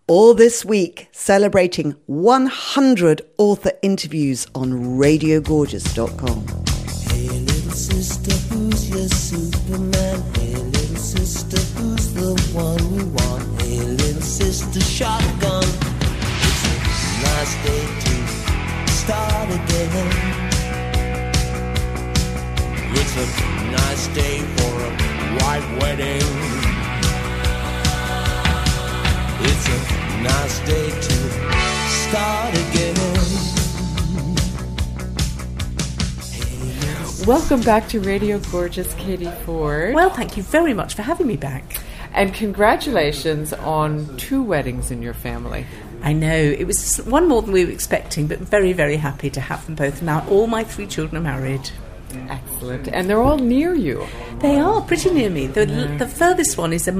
All this week, celebrating 100 author interviews on RadioGorgeous.com. Hey, little sister, who's your Superman? Hey, little sister, who's the one you want? Hey, little sister, shotgun. It's a nice day to start again. It's a nice day for a white wedding. It's a nice day to start again. Welcome back to Radio Gorgeous, Katie Ford. Well, thank you very much for having me back. And congratulations on 2 weddings in your family. I know, it was one more than we were expecting, but very, very happy to have them both. Now all my 3 children are married. Excellent. And they're all near you. They are pretty near me. The furthest one is an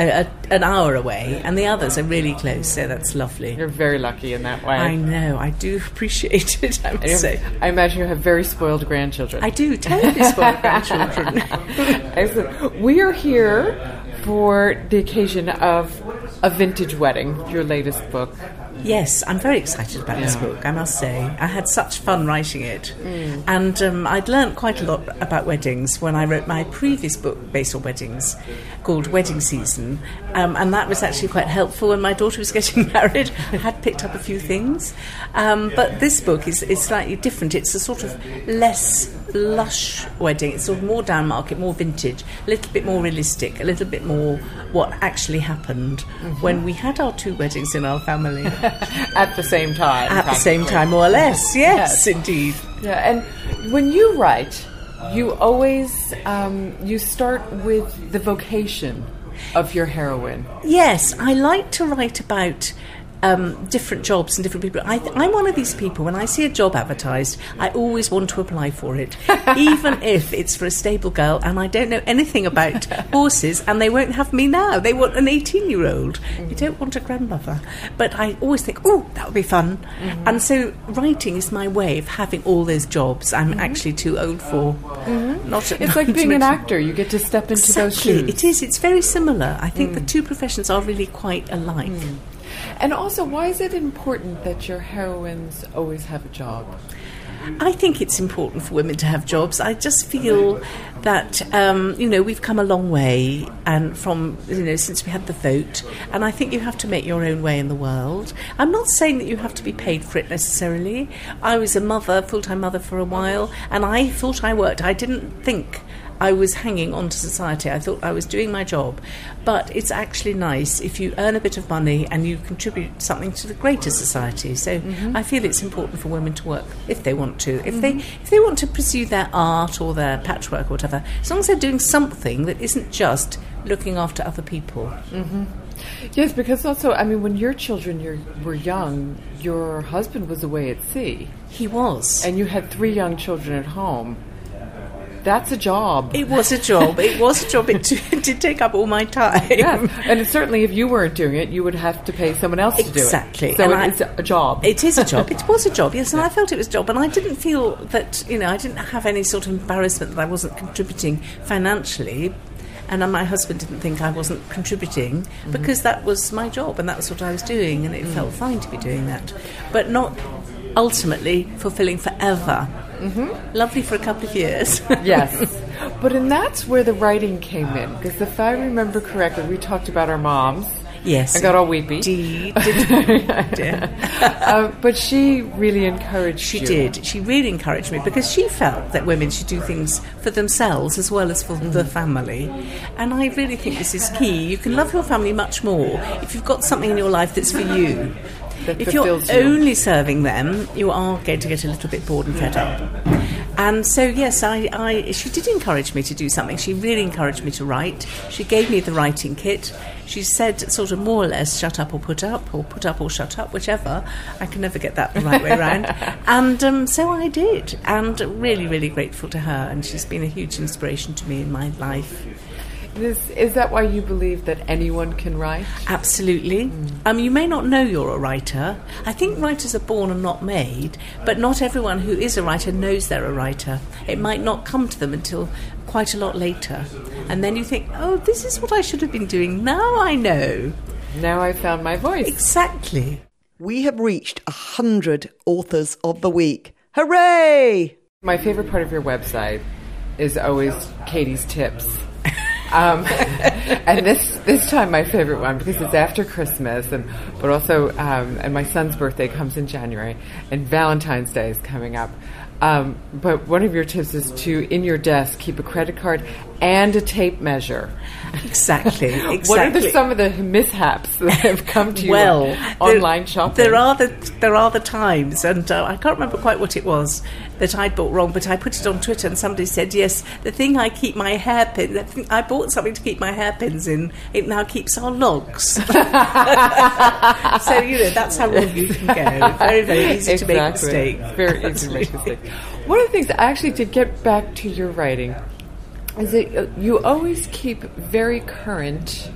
hour away, and the others are really close, so that's lovely. You're very lucky in that way. I know, I do appreciate it, I must say. I imagine you have very spoiled grandchildren. I do, terribly spoiled grandchildren. Excellent. We are here for the occasion of A Vintage Wedding, your latest book. Yes, I'm very excited about this book, I must say. I had such fun writing it. And I'd learnt quite a lot about weddings when I wrote my previous book based on weddings called Wedding Season. And that was actually quite helpful when my daughter was getting married. I had picked up a few things. But this book is slightly different. It's a sort of less lush wedding. It's sort of more down market, more vintage, a little bit more realistic, a little bit more what actually happened when we had our 2 weddings in our family. At the same time. At the same time, more or less. Yes, indeed. Yeah, and when you write, you always you start with the vocation of your heroine. Yes, I like to write about different jobs and different people. I'm one of these people, when I see a job advertised, I always want to apply for it, even if it's for a stable girl and I don't know anything about horses and they won't have me now. They want an 18-year-old. You don't want a grandmother. But I always think, oh, that would be fun. And so writing is my way of having all those jobs I'm actually too old for. It's like being an actor. You get to step into those shoes. It is. It's very similar. I think the 2 professions are really quite alike. And also, why is it important that your heroines always have a job? I think it's important for women to have jobs. I just feel that, we've come a long way and from, since we had the vote. And I think you have to make your own way in the world. I'm not saying that you have to be paid for it necessarily. I was a mother, full-time mother for a while, and I thought I worked. I didn't think I was hanging on to society. I thought I was doing my job. But it's actually nice if you earn a bit of money and you contribute something to the greater society. So I feel it's important for women to work if they want to. If they want to pursue their art or their patchwork or whatever, as long as they're doing something that isn't just looking after other people. Yes, because also, when your children were young, your husband was away at sea. He was. And you had 3 young children at home. That's a job. It was a job. It did take up all my time. Yeah, and certainly if you weren't doing it, you would have to pay someone else to do it. Exactly. So it's a job. It is a job. It was a job, yes, and I felt it was a job. And I didn't feel that, I didn't have any sort of embarrassment that I wasn't contributing financially. And my husband didn't think I wasn't contributing because that was my job and that was what I was doing, and it felt fine to be doing that. But not ultimately fulfilling forever. Lovely for a couple of years. Yes. But that's where the writing came in, because if I remember correctly, we talked about our moms. Yes. I got all weepy. Indeed. But she really encouraged you. She did. She really encouraged me because she felt that women should do things for themselves as well as for the family. And I really think this is key. You can love your family much more if you've got something in your life that's for you. If you're only serving them, you are going to get a little bit bored and fed up. And so, yes, she did encourage me to do something. She really encouraged me to write. She gave me the writing kit. She said sort of more or less, shut up or put up or shut up, whichever. I can never get that the right way around. And so I did. And really, really grateful to her. And she's been a huge inspiration to me in my life. Is that why you believe that anyone can write? Absolutely. You may not know you're a writer. I think writers are born and not made, but not everyone who is a writer knows they're a writer. It might not come to them until quite a lot later. And then you think, oh, this is what I should have been doing. Now I know. Now I found my voice. Exactly. We have reached 100 authors of the week. Hooray! My favorite part of your website is always Katie's tips. And this time my favorite one, because it's after Christmas, but also and my son's birthday comes in January, and Valentine's Day is coming up. But one of your tips is to, in your desk, keep a credit card and a tape measure. Exactly. What are some of the mishaps that have come to you online shopping? There are the times, and I can't remember quite what it was that I'd bought wrong, but I put it on Twitter, and somebody said, yes, the thing I keep my hairpin, I bought something to keep my hairpins in, it now keeps our logs. So, that's how wrong you can go. Very, very easy to make mistakes. Very easy to make mistakes. One of the things, actually, to get back to your writing, is that you always keep very current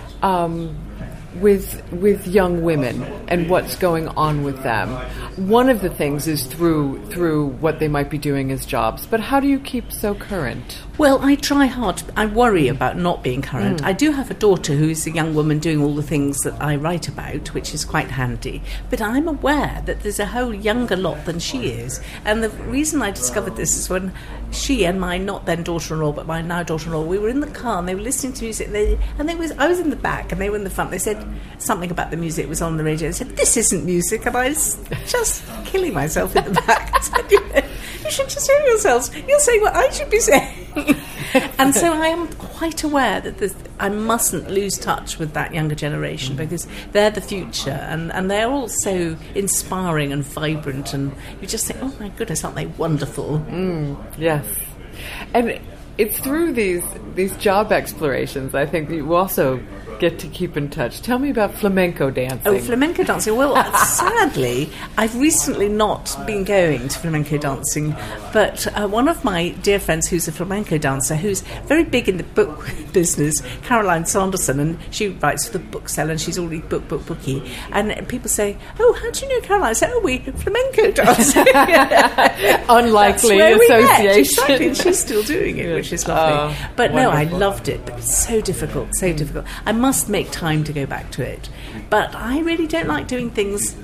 with young women and what's going on with them. One of the things is through what they might be doing as jobs. But how do you keep so current? Well, I try hard. I worry about not being current. I do have a daughter who's a young woman doing all the things that I write about, which is quite handy. But I'm aware that there's a whole younger lot than she is. And the reason I discovered this is when she and my not then daughter-in-law, but my now daughter-in-law, we were in the car and they were listening to music. I was in the back and they were in the front. They said something about the music was on the radio. They said, this isn't music. And I was just killing myself in the back. I said, you should just hear yourselves. You'll say what I should be saying. And so I am quite aware that I mustn't lose touch with that younger generation, because they're the future, and they're all so inspiring and vibrant, and you just think, oh my goodness, aren't they wonderful? Yes. And it's through these job explorations, I think, that you also get to keep in touch. Tell me about flamenco dancing. Oh, flamenco dancing. Well, sadly, I've recently not been going to flamenco dancing, but one of my dear friends who's a flamenco dancer, who's very big in the book business, Caroline Sanderson, and she writes for the bookseller, and she's already booky. And people say, oh, how do you know Caroline? I say, oh, we flamenco dancing. Unlikely association. Exactly, and she's still doing it, which is lovely. But wonderful. No, I loved it, but it's so difficult, difficult. I must make time to go back to it. But I really don't like doing things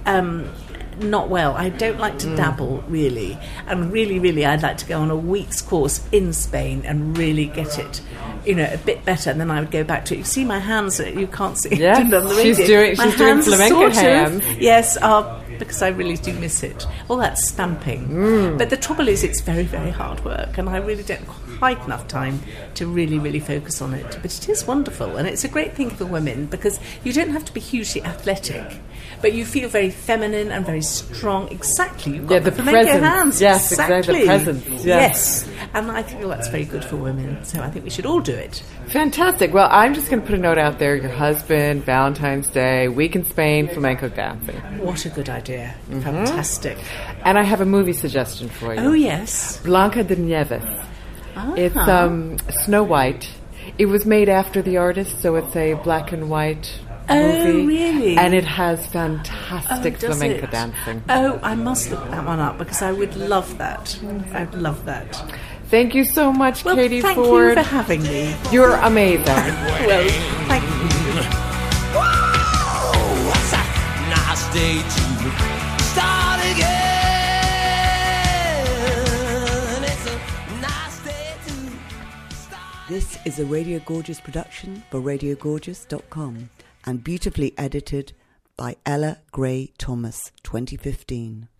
not well. I don't like to dabble, really. And really, I'd like to go on a week's course in Spain and really get it, a bit better. And then I would go back to it. You see my hands, you can't see it on the radio. She's doing flamenco hands. Yes, because I really do miss it. All that stamping. But the trouble is, it's very, very hard work, and I really don't quite enough time to really focus on it. But it is wonderful, and it's a great thing for women, because you don't have to be hugely athletic, but you feel very feminine and very strong. Exactly. You've got the flamenco hands. Yes, exactly. The presence. Yes. And I think that's very good for women, so I think we should all do it. Fantastic. Well, I'm just going to put a note out there. Your husband, Valentine's Day, week in Spain, flamenco dancing. What a good idea. Fantastic. And I have a movie suggestion for you. Oh, yes. Blanca de Nieves. It's Snow White. It was made after the artist, so it's a black and white movie. Oh, really? And it has fantastic flamenco dancing. Oh, I must look that one up, because I would love that. I'd love that. Thank you so much, Katie Ford. Thank you for having me. You're amazing. Well, thank you. Whoa, what's that? Nice day to start again. It's a nice day to start. This is a Radio Gorgeous production for RadioGorgeous.com and beautifully edited by Ella Gray Thomas, 2015.